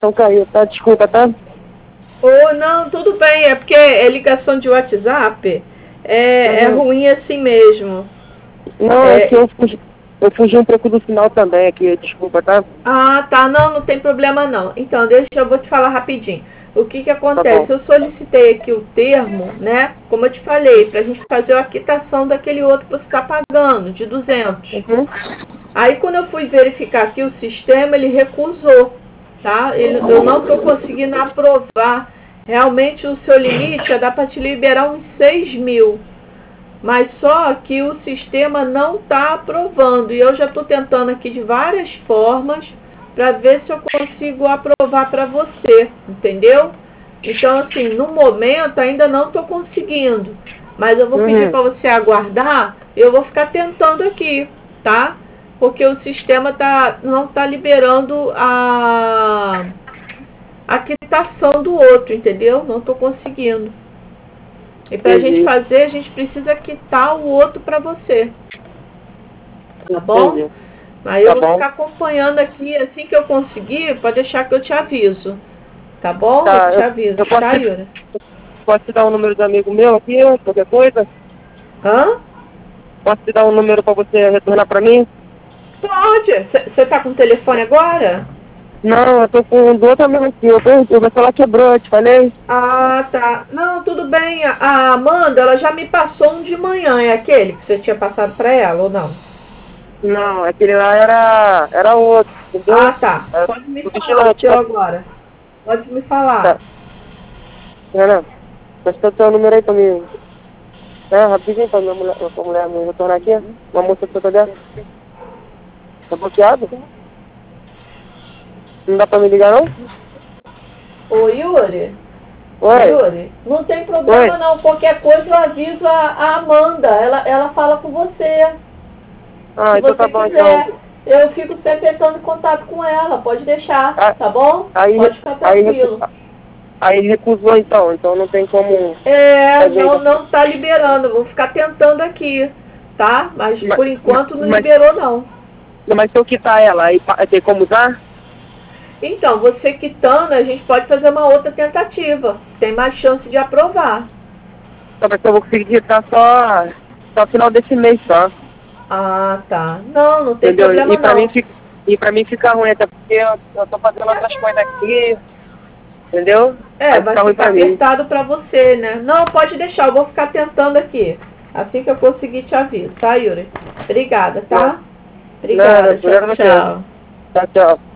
Então caiu, tá? Desculpa, tá? Ou não, tudo bem, é porque é ligação de WhatsApp, é Uhum. ruim assim mesmo. Não, é que É, eu fugi um pouco do final também aqui, desculpa, tá? ah, tá, não, não tem problema não. Então, eu vou te falar rapidinho. O que que Tá bom. acontece? Eu solicitei aqui o termo, né? Como eu te falei, pra gente fazer a quitação daquele outro que você tá pagando, de 200. Uhum. Aí, quando eu fui verificar aqui o sistema, ele recusou, tá? Eu não tô conseguindo aprovar. Realmente, o seu limite já dá para te liberar uns 6 mil. Mas só que o sistema não está aprovando. E eu já estou tentando aqui de várias formas para ver se eu consigo aprovar para você, entendeu? Então, assim, no momento ainda não estou conseguindo. Mas eu vou pedir Uhum. para você aguardar. Eu vou ficar tentando aqui, tá? Porque o sistema não está liberando a quitação do outro, entendeu? Não estou conseguindo. E para a gente Entendi. fazer, a gente precisa quitar o outro para você, tá bom? Entendi. Aí eu Tá vou bom? ficar acompanhando aqui, assim que eu conseguir, pode deixar que eu te aviso, tá bom? Eu Tá, te eu aviso, tá, Yura? posso te dar um número do amigo meu aqui, qualquer coisa? Hã? Posso te dar um número pra você retornar pra mim? Pode. Você tá com o telefone agora? Não, eu tô com um do outro amigo aqui, eu perdi, o meu celular quebrou, eu te falei? Ah, tá. Não, tudo bem. A Amanda, ela já me passou um de manhã. É aquele que você tinha passado para ela ou não? Não, aquele lá era outro, entendeu? Ah, tá. Era Pode me o falar o vigilante, seu agora. Pode me falar. tá. Renan, presta o teu número aí pra mim. É, rapidinho pra mulher me retornar aqui. Uma moça que eu dessa. Tá bloqueado? Não dá pra me ligar, não? Ô, Yuri. Oi, Yuri, não tem oi. problema não. Qualquer coisa eu aviso a Amanda. Ela fala com você. Se Ah, então tá você bom, então. quiser. Eu fico sempre entrando em contato com ela. Pode deixar, Ah, tá bom? Aí, Pode ficar aí, tranquilo. aí recusou, então não tem como É, fazer não, então. não tá liberando. Vou ficar tentando aqui, tá? Mas Mas, por enquanto não mas, liberou não. mas se eu quitar ela, aí tem como usar? Então, você quitando, a gente pode fazer uma outra tentativa. Tem mais chance de aprovar. Só que eu vou conseguir quitar só final desse mês só. Ah, tá. Não, não tem Entendeu? problema não. E pra mim fica ruim, até porque eu tô fazendo outras coisas aqui, entendeu? É, Aí vai fica ruim ficar pra mim. apertado para você, né? Não, pode deixar, eu vou ficar tentando aqui. Assim que eu conseguir te aviso, tá, Yuri? Obrigada, Não, tá? nada, Obrigada, tchau, obrigado a você. tchau. Tchau, tchau.